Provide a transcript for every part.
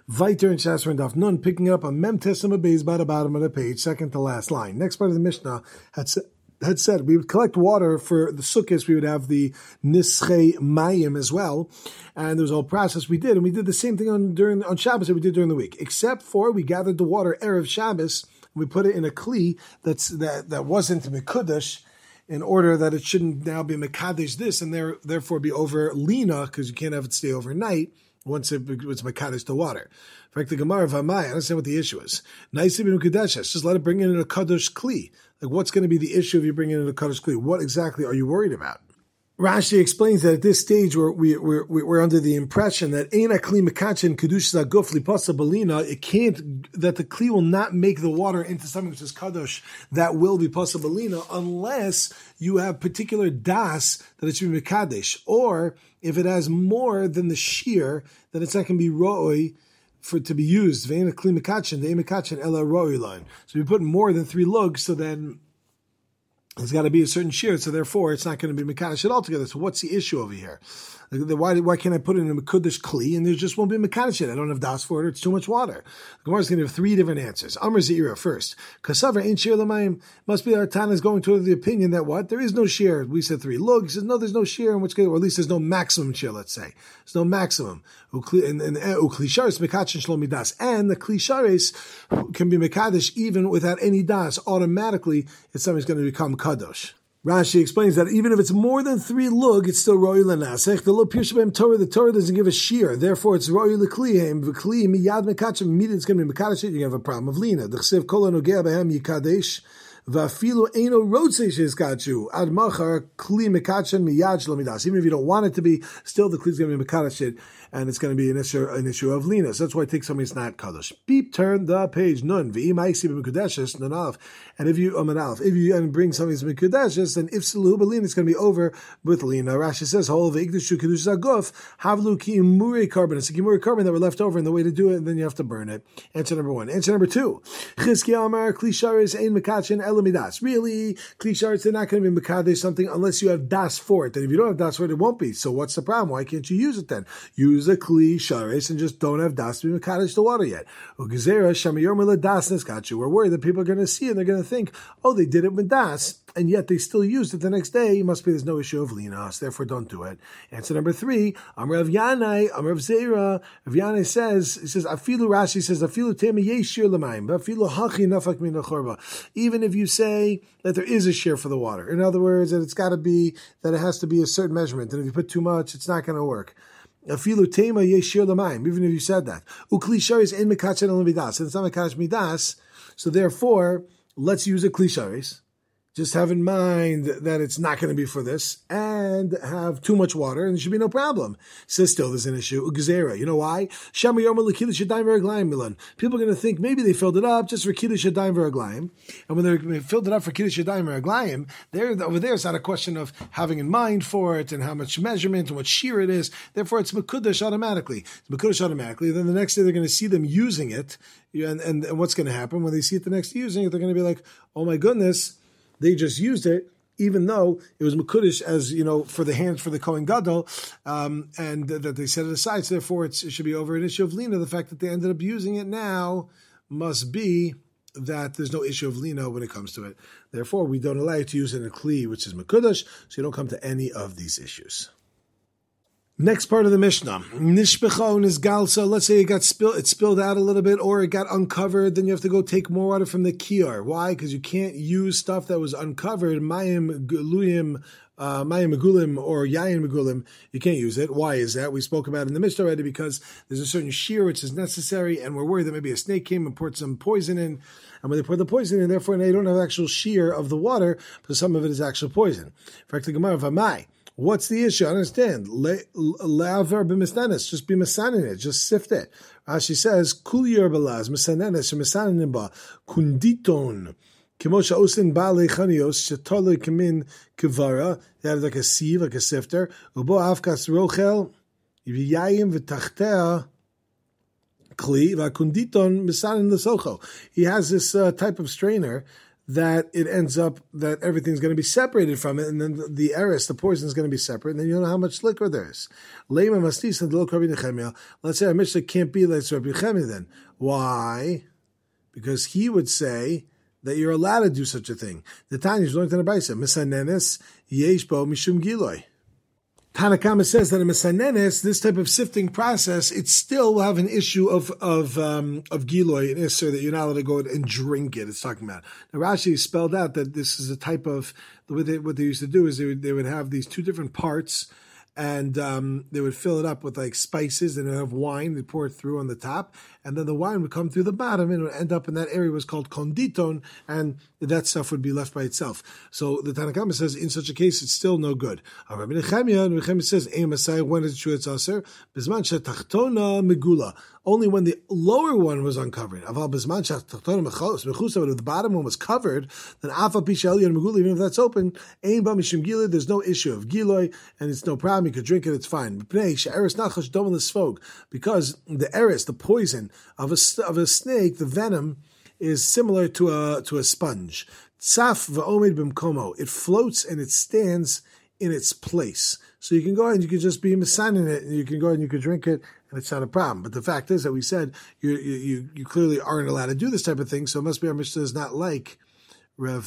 Viter and Shasra and Daf Nun, picking up a Mem Tesima Beis by the bottom of the page, second to last line. Next part of the Mishnah had said we would collect water for the sukkahs. We would have the Nischei Mayim as well, and there was a whole process we did, and we did the same thing on Shabbos that we did during the week, except for we gathered the water erev Shabbos. We put it in a kli that wasn't mekudesh, in order that it shouldn't now be mekadesh this and therefore be over lina, because you can't have it stay overnight once it's mekadesh the water. In fact, the Gemara of Amai, I understand what the issue is. Just let it bring in a kadosh kli. Like, what's going to be the issue if you bring in a kadosh kli? What exactly are you worried about? Rashi explains that at this stage we're under the impression that Eina Kli Mekachin Kedush Zaguf Lipasa Balina, that the Kli will not make the water into something which is Kadosh that will be Pasa Balina unless you have particular das that it should be Mekadesh, or if it has more than the shear, then it's not going to be Ro'oi for it to be used. Ve'ena Kli Mekachin, the Mekachin Ela Ro'oi line. So we put more than 3 lugs, so then there's got to be a certain shear, so therefore it's not going to be mekadesh altogether. So what's the issue over here? Why can't I put it in a mekudesh kli and there just won't be mekadesh? I don't have das for it. It's too much water. The Gemara is going to have 3 different answers. Amr Zeira first. Kasavar ain't shear l'mayim. Must be our Tana is going toward the opinion that what? There is no shear. We said 3 lug. He says no, there's no shear. In which case, or at least there's no maximum shear. Let's say there's no maximum. And uklisharis mekachin shlo midas. And the klisharis can be mekadesh even without any das. Automatically, it's something's going to become kadosh. Rashi explains that even if it's more than 3 lug, it's still roi l'nasech. The Torah doesn't give a shear, therefore it's roi l'klihem. V'kli miyad mekachem, immediately it's going to be mekadesh. You're going to have a problem of lina. D'chsev kol hanogea behem yikadesh. Va'afilu eino rotzei shezkachu ad machar kli mekachem miyad shlo midas. Even if you don't want it to be, still the kli is going to be mekadesh, and it's going to be an issue of lina. So that's why it takes something that's not kadosh. Beep, turn the page. Nun v'ima'isi b'mekudeshes nun alf. And if you bring something that's mekudeshes, then if salu b'lina, it's going to be over with lina. Rashi says, "Hol v'ikdushu kedush zaguf havlu ki imurei carbon." It's a kimurei carbon that were left over, and the way to do it, and then you have to burn it. Answer number 1. Answer number 2. Chizkiah amar klisharis ein mekachin elamidas. Really, klisharis, they're not going to be mekadesh something unless you have das for it. And if you don't have das for it, it won't be. So what's the problem? Why can't you use it then? Use a kli sharis and just don't have das to be mekadesh the water yet. We're worried that people are going to see it and they're going to think, oh, they did it with das, and yet they still used it the next day. It must be there's no issue of linas, therefore don't do it. Answer number 3, Amr Rav Yanai, Amr Rav Zera. Rav Yanai says, Afilu Rashi says, Afilu tema yeshir l'mayim, Afilu hachi nafak min chorba. Even if you say that there is a shear for the water, in other words, that it's got to be, that it has to be a certain measurement, and if you put too much, it's not going to work. Afilu tema yeshir l'mayim, even if you said that. Ukli sharis en mekachin al midas, and it's not mekadesh midas, so therefore, let's use a kli sharis. Just have in mind that it's not going to be for this, and have too much water, and there should be no problem. Says still there's an issue. Ugzera. You know why? People are going to think maybe they filled it up just for Kiddush Yadayim V'Raglayim. And when they filled it up for Kiddush Yadayim V'Raglayim, over there it's not a question of having in mind for it and how much measurement and what shear it is. Therefore it's Mekudesh automatically. It's Mekudesh automatically. Then the next day they're going to see them using it. And what's going to happen when they see it the next day using it? They're going to be like, oh my goodness, they just used it, even though it was Mekudesh, as you know, for the hands for the Kohen Gadol, and that they set it aside. So therefore, it should be over an issue of lina. The fact that they ended up using it now must be that there's no issue of lina when it comes to it. Therefore, we don't allow you to use it in a kli, which is Mekudesh, so you don't come to any of these issues. Next part of the Mishnah, Nishbecha is galsa. Let's say it spilled out a little bit, or it got uncovered. Then you have to go take more water from the kiyar. Why? Because you can't use stuff that was uncovered. Mayim guluyim, mayim megulim, or yayin megulim. You can't use it. Why is that? We spoke about it in the Mishnah already, because there's a certain shear which is necessary, and we're worried that maybe a snake came and poured some poison in. And when they pour the poison in, therefore they don't have actual shear of the water, but some of it is actual poison. In fact, the Gemara of Amai. What's the issue? I understand. Le'aver b'misanenes. Just be misanin it. Just sift it. Rashi says, Kul yer balaz, misanenes, misanin ba, kunditon. Kimosha osin ba'alei chanios, shetole kamin kivara. They have like a sieve, like a sifter. Ubo afkas rochel, yiviyayim v'tachtea, kli, v'kunditon, misanin l'socho. He has this type of strainer that it ends up that everything's going to be separated from it, and then the eris, the poison, is going to be separate, and then you don't know how much liquor there is. Let's say our Mishnah can't be like Rabbi Nechemia then. Why? Because he would say that you're allowed to do such a thing. The Tanya is learned in the Brisa, Mesanenes yesh bo mishum giloi. Tanakama says that in Mesanenes, this type of sifting process, it still will have an issue of Giloi and Isser, that you're not allowed to go and drink it. It's talking about. Now Rashi spelled out that this is a type of, what they used to do is they would have these two different parts, and they would fill it up with like spices, and they'd have wine, they'd pour it through on the top, and then the wine would come through the bottom, and it would end up in that area was called konditon, and that stuff would be left by itself. So the Tanakhama says, in such a case, it's still no good. Rabbi Nechemia says, when is it true it's aser? Bisman shetachtona megula. Only when the lower one was uncovered. Aval bisman shetachtona mechusa, but if the bottom one was covered, then afa pisha elyon megula, even if that's open, ein ba mishum giloi, there's no issue of giloi, and it's no problem, you could drink it, it's fine. Because the eris, the poison of a snake, the venom, is similar to a sponge. Tzaf v'omid b'mkomo. It floats and it stands in its place. So you can go ahead and you can just be misan in it, and you can go ahead and you can drink it, and it's not a problem. But the fact is that we said you clearly aren't allowed to do this type of thing, so it must be our Mishnah is not like Rav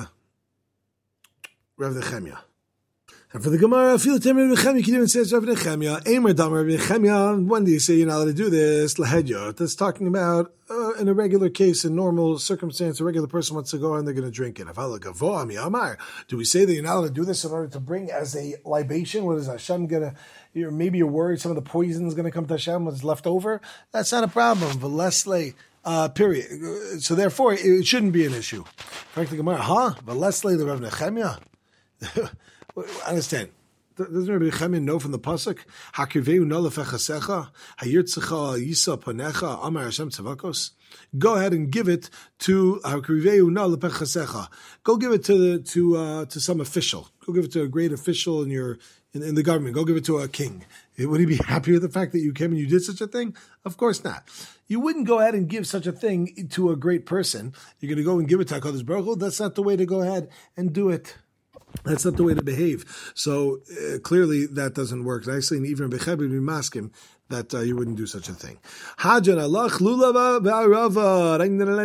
Nechemia. And for the Gemara, feel the Rabbi Nechemia, you can even say it's Rabbi Nechemia. Eimer Dam Rabbi Nechemia. When do you say you're not allowed to do this? Lahedyo. That's talking about in a regular case, in normal circumstance, a regular person wants to go and they're going to drink it. Do we say that you're not allowed to do this in order to bring as a libation? What is Hashem going to? Maybe you're worried some of the poison is going to come to Hashem, what's left over. That's not a problem. But Leslie. Period. So therefore, it shouldn't be an issue. Correct the Gemara, But Leslie the Rabbi Nechemia. I understand. Doesn't Rabbi Nechemia know from the pasuk? Hakiveu no lefechasecha hayirtzecha yisa panecha amar Hashem tzavakos. Go ahead and give it to Hakiveu no lefechasecha. Go give it to some official. Go give it to a great official in the government. Go give it to a king. Would he be happy with the fact that you came and you did such a thing? Of course not. You wouldn't go ahead and give such a thing to a great person. You're going to go and give it to HaKadosh Baruch Hu. That's not the way to go ahead and do it. That's not the way to behave. So clearly that doesn't work. Actually, even Becheb would be masking that you wouldn't do such a thing. Hajan Allah lulava ba'arava.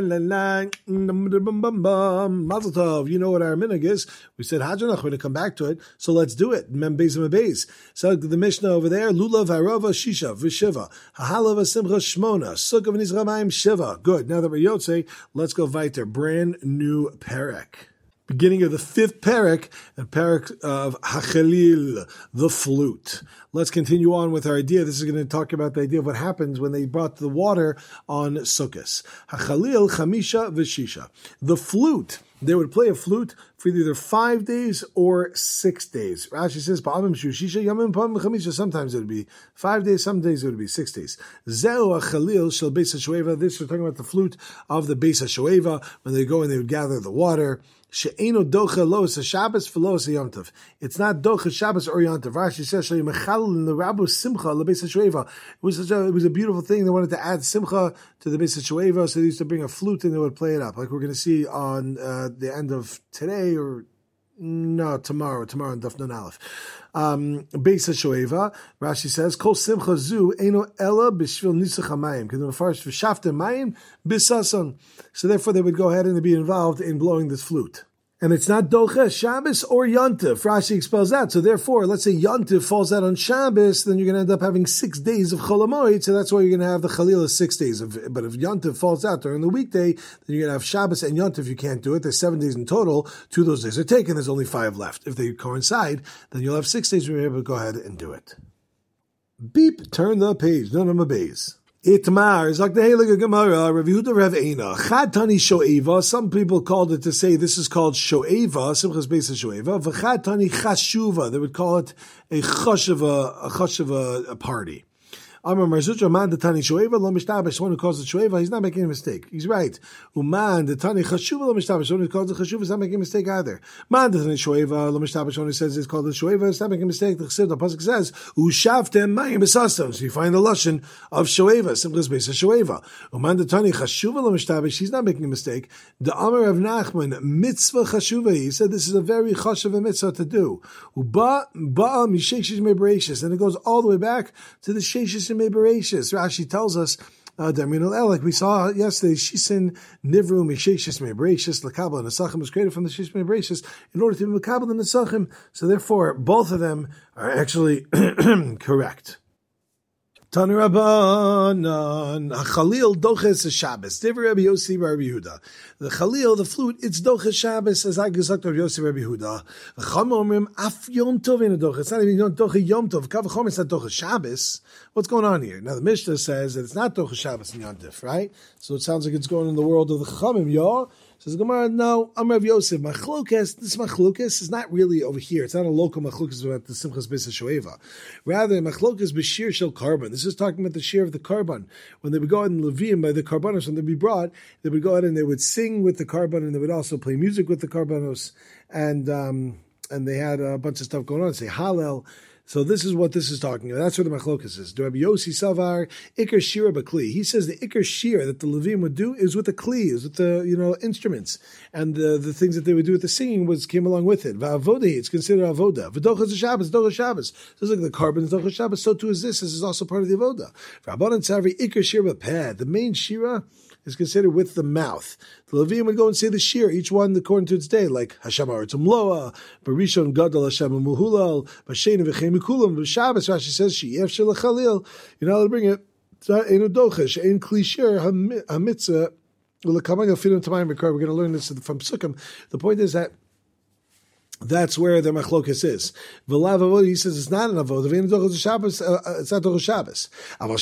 Mazel tov. You know what our minhag is. We said Hajan, we're going to come back to it. So let's do it. Mem beis mebeis. So the Mishnah over there. Lulav harava shisha v'shiva. Hahalav simcha shmona. Sukkah v'nizramayim shiva. Good. Now that we're Yotze, let's go weiter. Brand new perek. Beginning of the fifth parak, a parak of Hachalil, the flute. Let's continue on with our idea. This is going to talk about the idea of what happens when they brought the water on Sukkot. Hachalil, Chamisha, Veshisha. The flute. They would play a flute for either 5 days or 6 days. Rashi says, sometimes it would be 5 days, some days it would be 6 days. Zeu Hachalil shel Beis HaShoeva. This we're talking about the flute of the Beis HaShoeva, when they go and they would gather the water. She'eno docha los a Shabbos for los a Yom Tov. It's not docha Shabbos or Yom Tov. Rashi says she'mechal in the Rabu Simcha leBeis HaShoeva. It was a beautiful thing. They wanted to add Simcha to the Beis HaShoeva, so they used to bring a flute and they would play it up, like we're going to see on the end of today or. No, tomorrow on Daf Nun Aleph. Beis HaShoeva, Rashi says, Kol Simcha Zu Eino Ela B'Shvil Nisach HaMayim. Because the first V'Shaftem Mayim B'Sason. So therefore they would go ahead and be involved in blowing this flute. And it's not Docha, Shabbos, or Yontif. Rashi expels that. So therefore, let's say Yontif falls out on Shabbos, then you're going to end up having 6 days of Chol HaMoed, so that's why you're going to have the Chalil of 6 days. But if Yontif falls out during the weekday, then you're going to have Shabbos and Yontif. You can't do it. There's 7 days in total. 2 of those days are taken. There's only 5 left. If they coincide, then you'll have 6 days where you're able to go ahead and do it. Beep, turn the page. No, no, base. Itmar is like the Heilige Gemara, Rav Yehuda Rav Eina. Chad Tani Shoeva. Some people called it to say this is called Shoeva, Simchas Beis HaShoeva. V'chad Tani Chashuva. They would call it a chashava party. Amar Marzutra, man detani shoeva lo mishtabesh. One who calls it shoeva, he's not making a mistake. He's right. Uman detani chashuva lo mishtabesh. One who calls it chashuva is not making a mistake either. Man detani shoeva lo mishtabesh. One who says it's called a shoeva is not making a mistake. The pasuk says ushavtem mayim b'sasam. So you find the lashon of shoeva, simplest base of shoeva. Uman detani chashuva lo mishtabesh. He's not making a mistake. The Amar of Nachman mitzvah chashuva. He said this is a very chashuva mitzvah to do. Uba misheishes mebereshis, and it goes all the way back to the sheishes and mebereshis. Rashi tells us, like we saw yesterday, Shisin Nivru Misheshis Mebreshis Lakabla and Nesachim was created from the Shishis Mebreshis in order to be Makabla and Nesachim. So therefore, both of them are actually correct. Tanu Rabbanan, Chalil doches Shabbos. Divrei Rabbi Yossi Rabbi Yehuda. The Chalil, the flute, it's doches Shabbos, as I gesagt Rabbi Yossi Rabbi Yehuda. The Chama omrim af Yom Tov in a doches. It's not even doches Yom Tov. Kav Chom, it's not doches Shabbos. What's going on here? Now the Mishnah says that it's not doches Shabbos in Yom Tov, right? So it sounds like it's going in the world of the Chamim, y'all. Says Gemara, no, I'm Rav Yosef. Machlokes, this machlokes is not really over here. It's not a local machlokes about the Simchas Beis HaShoeva. Rather, machlokes b'shir shel karban. This is talking about the shir of the karban. When they would go out in Levim by the karbanos, when they'd be brought, they would go out and they would sing with the karban, and they would also play music with the karbanos, and they had a bunch of stuff going on. Say Hallel. So this is what this is talking about. That's what the machlokas is. Do Rabbi Yossi Savar Iker Shira Bakli? He says the Iker Shira that the Levim would do is with the Kli, is with the instruments, and the things that they would do with the singing came along with it. Va'avoda, it's considered avoda. V'dochas Shabbos, dochas Shabbos. Just like the carbon is dochas Shabbos, so too is this. This is also part of the avoda. Rabbanan Tzavri Iker Shira Bapeh. The main Shira is considered with the mouth. The Levim would go and say the shir, each one according to its day, like Hashem Aratzum Loa, Barishon Gadol Hashem Muhulal, Bashena V'chem Mikulam, B'Shabbos, Rashi says, She'ef Shel Chalil, you're not allowed to bring it, Einu Dochesh, Ein Kli Shir, HaMitzvah, we're going to learn this from Sukkim. The point is that that's where the machlokas is. He says it's not an avodah. It's not Dochos Shabbos.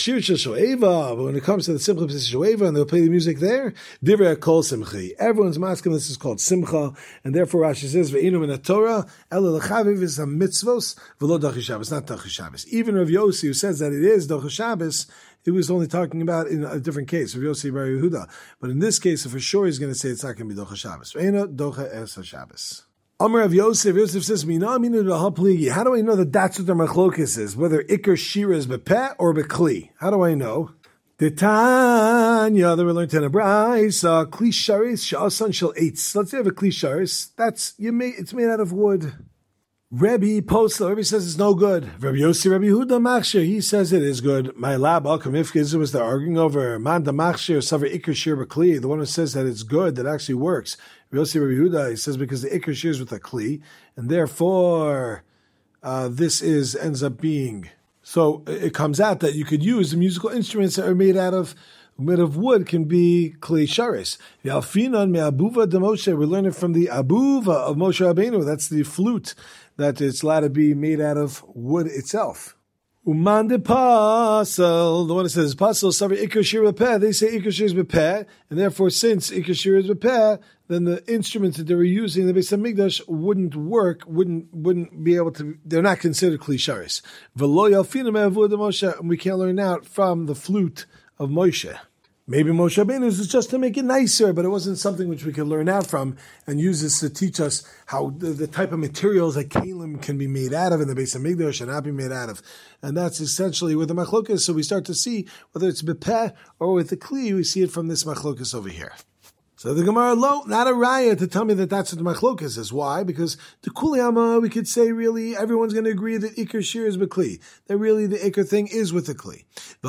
But when it comes to the Simcha Shoeva and they'll play the music there, Divrei Kol Simchi. Everyone's masking this is called Simcha, and therefore Rashi says Ve'inu min Torah Ela Lechaviv is a mitzvos v'lo Dochos Shabbos, not Dochos Shabbos. Even Rav Yossi, who says that it is Dochos Shabbos, he was only talking about in a different case, Rav Yossi Bar Yehuda. But in this case, for sure, he's going to say it's not going to be Dochos Shabbos. Ve'inu Docha Es Shabbos. Amar of Yosef says, how do I know that that's what the machlokes is? Whether Iker Shira is Bepeh or Bekli? How do I know? The Tanya, that we learned in a brayso, Kli Sharis, Sha'asan Shel Eitz. Let's say I have a Kli Sharis. It's made out of wood. Rebbe Posla, Rebbe says it's no good. Rabbi Yossi, Rabbi Huda Machshir, he says it is good. My lab, Alkam Ifkiz, was they're arguing over Manda Machshir, Savar Iker Shir Bekli, the one who says that it's good, that actually works. Rabbi Yossi, Rabbi Huda, he says because the Iker Shir is with a Kli, and therefore this ends up being. So it comes out that you could use the musical instruments that are made of wood can be Kli Sharis. Yalfinan me Abuva de Moshe, we learn it from the Abuva of Moshe Rabbeinu, that's the flute, that it's allowed to be made out of wood itself. Uman de pasel, the one that says pasel, savi Iker Shir Bepeh, they say Iker Shir is Bepeh, and therefore since Iker Shir is Bepeh, then the instruments that they were using in the Beis HaMikdash wouldn't work, wouldn't be able to, they're not considered Kli Sharis. V'lo yalfinu me Abuva de Moshe, and we can't learn out from the flute of Moshe. Maybe Moshe Rabbeinu is just to make it nicer, but it wasn't something which we could learn out from and use this to teach us how the type of materials that kalim can be made out of in the Beis HaMikdash should not be made out of. And that's essentially with the machlokas. So we start to see whether it's bepeh or with the kli, we see it from this machlokas over here. So the Gemara, not a raya to tell me that that's what the machlokas is. Why? Because the kuliyama, we could say really everyone's going to agree that Iker Shir is bekli. That really the Iker thing is with the kli.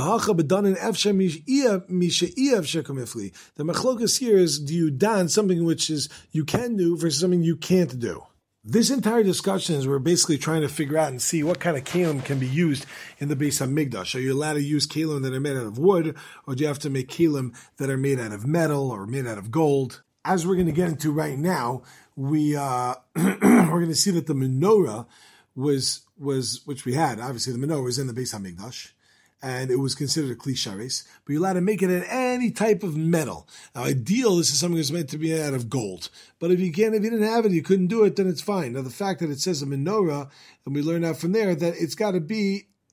The machlokas here is, do you dan something which is you can do versus something you can't do? This entire discussion is we're basically trying to figure out and see what kind of kalim can be used in the Beis HaMikdash. Are you allowed to use kalim that are made out of wood, or do you have to make kalim that are made out of metal or made out of gold? As we're going to get into right now, we're going to see that the menorah was which we had. Obviously, the menorah was in the Beis HaMikdash, and it was considered a Kli Sharis, but you're allowed to make it in any type of metal. Now, ideal, this is something that's meant to be out of gold. But if you didn't have it, you couldn't do it, then it's fine. Now, the fact that it says a menorah, and we learn out from there that it's got to be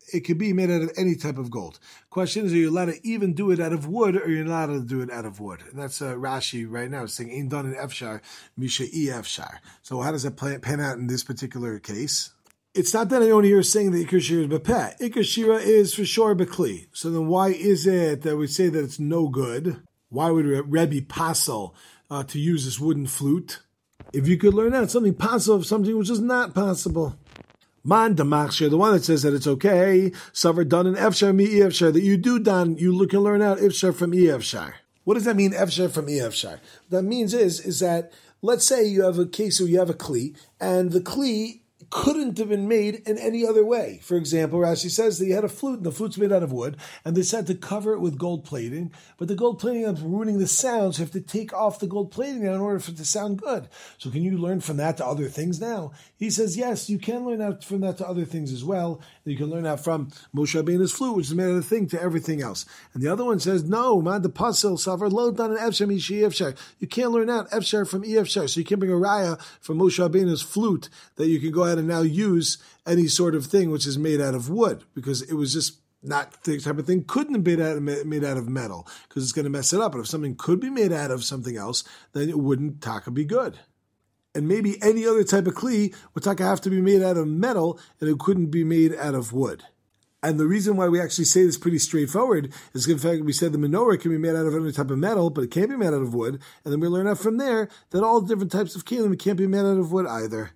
it could be made out of any type of gold. Question is, are you allowed to even do it out of wood, or you're not allowed to do it out of wood? And that's Rashi right now saying, Ein done in Efshar, Misha E Efshar. So how does that pan out in this particular case? It's not that anyone here is saying that Iker Shira is Bepeh. Iker Shira is for sure Bekli. So then why is it that we say that it's no good? Why would Rebbe passel to use this wooden flute? If you could learn out something possible of something which is not possible. Man Damachshir, the one that says that it's okay, Savar done in Efshar mi Efshar, that you do done, you can learn out Efshar from Efshar. What does that mean, Efshar from Efshar? What that means is that, let's say you have a case where you have a Kli, and the Kli couldn't have been made in any other way. For example, Rashi says that you had a flute, and the flute's made out of wood, and they said to cover it with gold plating, but the gold plating is ruining the sound, so you have to take off the gold plating in order for it to sound good. So can you learn from that to other things now? He says, yes, you can learn out from that to other things as well. You can learn out from Moshe Rabbeinu's flute, which is made out of thing, to everything else. And the other one says, no, man, the pasul, savar, lo done in Efshar, mishi Efshar. You can't learn out Efshar from Efshar, so you can't bring a raya from Moshe Rabbeinu's flute that you can go ahead and now use any sort of thing which is made out of wood, because it was just not the type of thing couldn't be made out of metal, because it's going to mess it up. But if something could be made out of something else, then it wouldn't taka be good. And maybe any other type of kli would taka have to be made out of metal, and it couldn't be made out of wood. And the reason why we actually say this pretty straightforward is, in fact, we said the menorah can be made out of any type of metal, but it can't be made out of wood. And then we learn out from there that all different types of kelim can't be made out of wood either.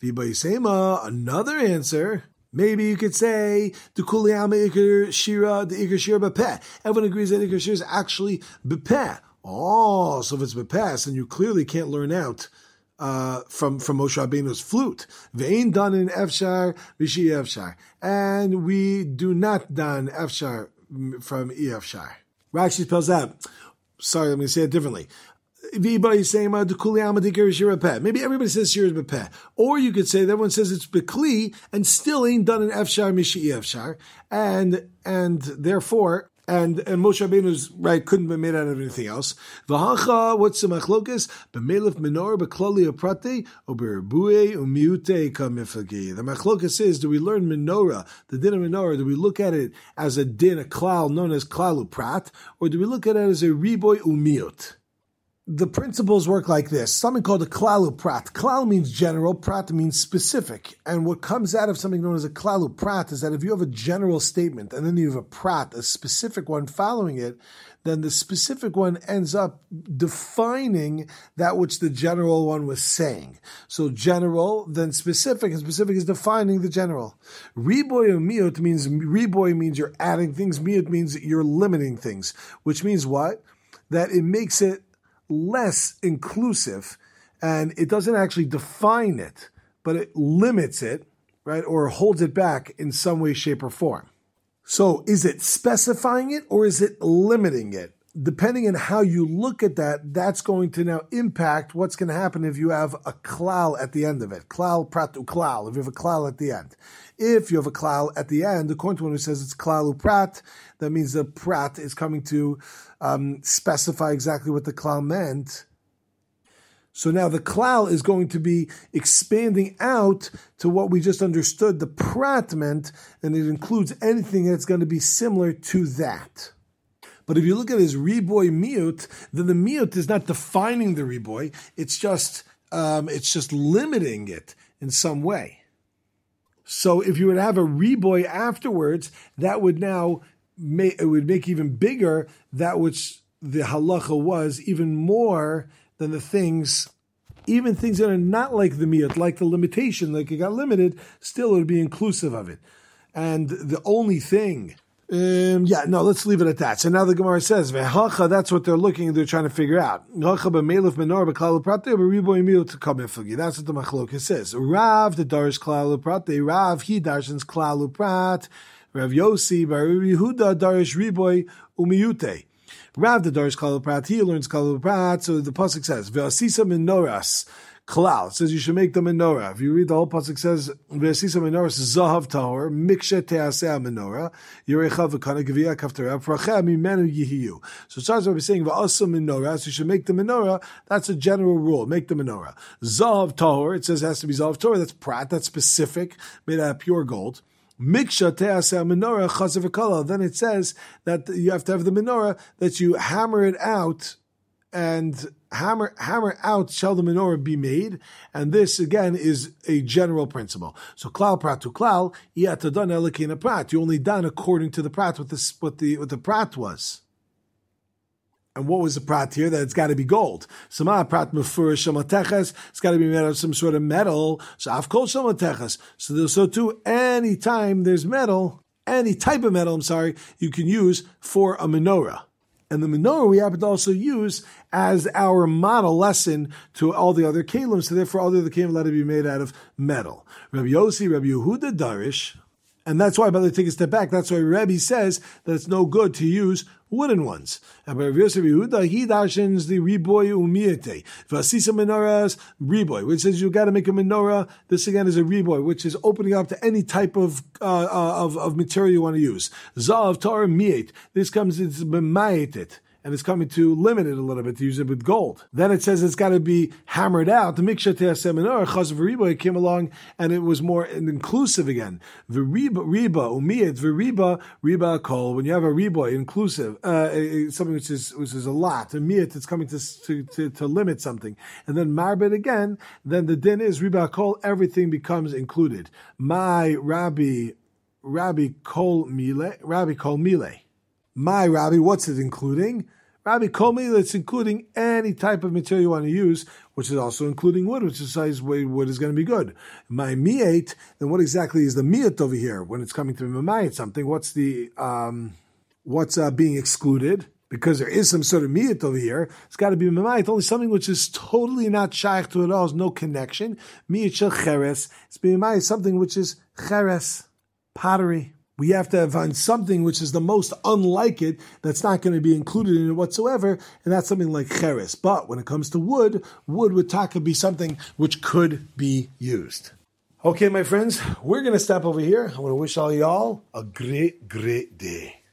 Another answer. Maybe you could say the kuliyama ikar shira, the ikar shira bepeh. Everyone agrees that ikar shira is actually bepeh. Oh, so if it's bepeh, then you clearly can't learn out from Moshe Rabbeinu's flute. Ve'ein done in Efshar, Vishi Efshar. And we do not done Efshar from Efshar. Rashi spells out, sorry, let me say it differently. Maybe everybody says shir is bepeh. Or you could say that everyone says it's bekli and still ain't done in Efshar, Mishi Efshar. And therefore, and Moshe Rabbeinu's right couldn't be made out of anything else. V'hacha, what's the machlokes? B'melef menorah b'klali aprate or b'rebue umiute kamifagi. The machlokes is: do we learn menorah, the din of menorah? Do we look at it as a din, a klal known as klal uprat, or do we look at it as a riboy umiut? The principles work like this. Something called a klalu prat. Klal means general, prat means specific. And what comes out of something known as a klalu prat is that if you have a general statement and then you have a prat, a specific one following it, then the specific one ends up defining that which the general one was saying. So general, then specific, and specific is defining the general. Riboy or miut means, riboy means you're adding things, miut means you're limiting things, which means what? That it makes it less inclusive, and it doesn't actually define it, but it limits it, right, or holds it back in some way, shape, or form. So is it specifying it, or is it limiting it? Depending on how you look at that, that's going to now impact what's going to happen if you have a klal at the end of it. Klal, prat, klal, if you have a klal at the end. If you have a klal at the end, according to one who says it's klal prat, that means the prat is coming to specify exactly what the klal meant. So now the klal is going to be expanding out to what we just understood the prat meant, and it includes anything that's going to be similar to that. But if you look at his riboy miut, then the miut is not defining the riboy; it's just limiting it in some way. So if you would have a riboy afterwards, that would now make even bigger that which the halacha was, even more than the things, even things that are not like the miut, like the limitation, like it got limited, still it would be inclusive of it. And the only thing. Let's leave it at that. So now the Gemara says, "Ve'hacha." That's what they're trying to figure out. That's what the machlokes says. Rav the darish klal uprate. Rav he darshans klal uprat. Rav Yosi bar Yehuda darish riboy umiyute. Rav the darish klal uprat. He learns klal uprat. So the pasuk says, "Ve'asisa menoras." Klal. It says you should make the menorah. If you read the whole pasuk, it says Ve'asisa menorah zahav tahor mikshe teaseh menorah yerecha v'kana gevia kaftera pracheh mimenu yihiyu. So it starts by saying Ve'asa menorah. So you should make the menorah. That's a general rule. Make the menorah. Zahav tahor. It says it has to be zahav tahor. That's prat. That's specific. Made out of pure gold. Miksha te'aseh menorah chaser v'kala. Then it says that you have to have the menorah, that you hammer it out, and hammer out shall the menorah be made. And this again is a general principle. So klal prat to klal, yatadon elikina prat. You only done according to the prat, what the prat was. And what was the prat here? That it's got to be gold. Sama prat mefurish shamateches. It's got to be made out of some sort of metal. So afkol shamateches. So too, any time there's metal, any type of metal, you can use for a menorah. And the menorah we happen to also use as our model lesson to all the other kelim. So therefore, all the other kelim let it be made out of metal. Rabbi Yossi, Rabbi Yehuda Darish. And that's why, by the way, take a step back, that's why Rebbe says that it's no good to use wooden ones. And by Rabbi Yosef Yehuda, he darshins the riboy umiyete. Vasisa menorahs, riboy, which says you got to make a menorah. This again is a riboy, which is opening up to any type of material you want to use. Zav tar miyet. This comes, it's b'mayetet. And it's coming to limit it a little bit to use it with gold. Then it says it's got to be hammered out. The miksha te'aseh menorah chaz v'riba came along and it was more inclusive again. V'riba umiyet v'riba kol. When you have a riba inclusive, something which is a lot. A miyet, it's coming to limit something. And then marbet again. Then the din is riba kol. Everything becomes included. My Rabbi kol mile. My Rabbi, what's it including? Rabbi Komi, it's including any type of material you want to use, which is also including wood, which is size wood is going to be good. My miyat, then what exactly is the miyat over here when it's coming to mamayat something? What's being excluded? Because there is some sort of miyat over here, it's got to be mamayat, only something which is totally not shaykh to it all, has no connection. Miyat shel cheres, it's being mamayat, something which is cheres, pottery. We have to find something which is the most unlike it, that's not going to be included in it whatsoever, and that's something like cheres. But when it comes to wood with taka be something which could be used. Okay, my friends, we're going to stop over here. I want to wish all y'all a great, great day.